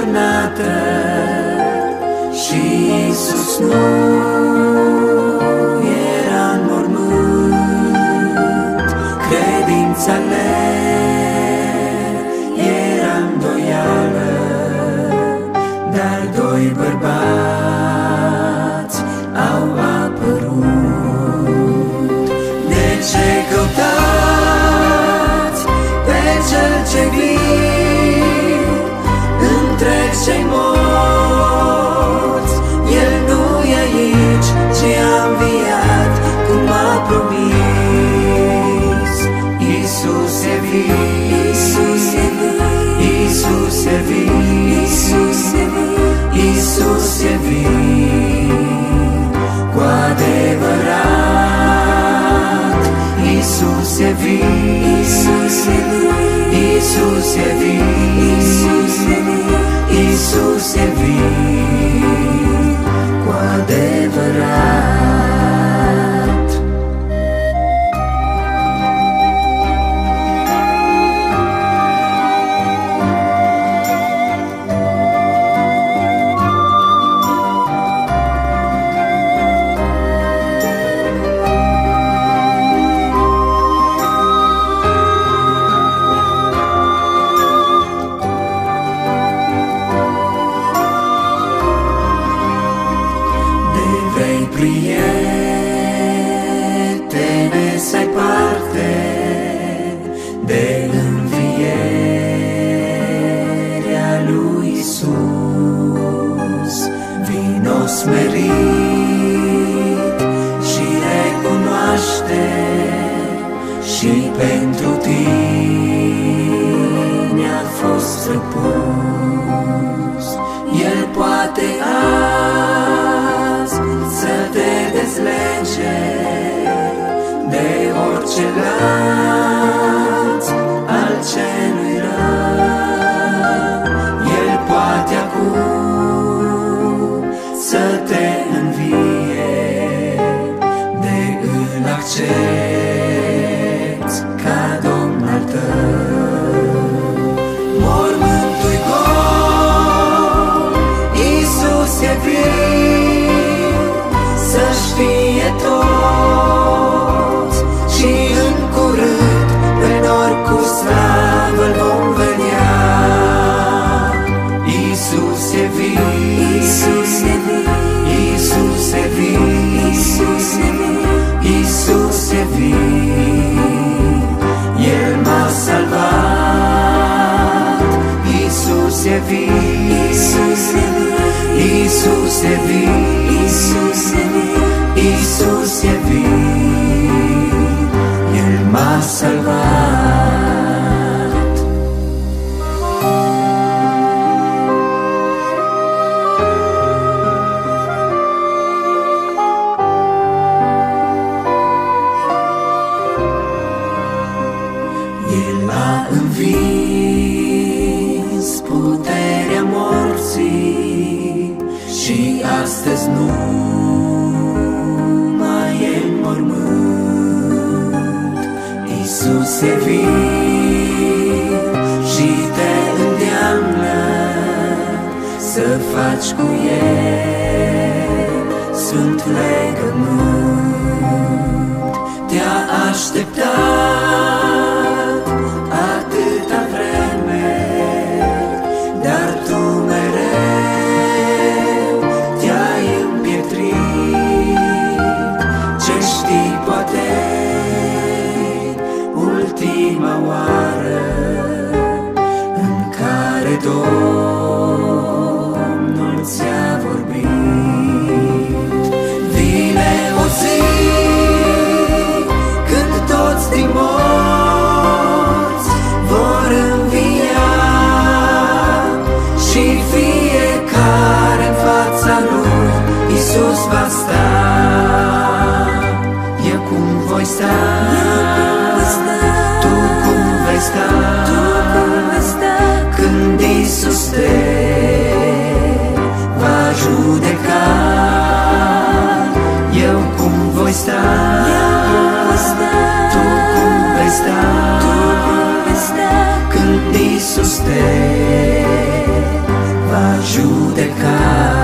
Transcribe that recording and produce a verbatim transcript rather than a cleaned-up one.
turnată și Iisus nu era în mormânt. Credința le era îndoială, dar doi bărbați au apărut. De ce căutați pe Cel ce viu între cei morți? El nu e aici, ci a înviat, cum a promis. Iisus e viu, Iisus e viu, Iisus e viu, Iisus e viu, Iisus e viu, cu adevărat. Iisus e viu, Iisus e viu, Iisus e viu, Iisus e viu, Iisus e viu, cu adevărat. Prietene, să-i parte de învierea lui Iisus. Vino smerit și recunoaște, și pentru tine a fost răpus. El poate azi să te dezlege de orice lanț al celui rău. El poate acum să te învie, de îl accepti ca Domn al tău. Mormântul-i gol, Iisus e viu, să știe toți, și în curând pe nori cu slavă-L vom vedea. Iisus e viu, Iisus e viu, Iisus e viu, Iisus e viu, Iisus e viu, El m-a salvat. Iisus e viu, Iisus e viu, Iisus e viu, Iisus e viu, Iisus e viu, El m-a salvat. El a învins puterea morții și astăzi nu mai e în mormânt. Iisus e viu și te îndeamnă să faci cu El sfânt legământ. Te-a așteptat atâta vreme, dar tu mereu te-ai împietrit. Ce știi, poate ultima oară în care Domnul ți-a vorbit. Vine o zi când toți din morți vor învia și fiecare în fața Lui Iisus va sta. Eu cum voi sta, tu cum vei sta, când Iisus te va judeca. Eu cum voi sta, tu cum vei sta, când Iisus te va judecat.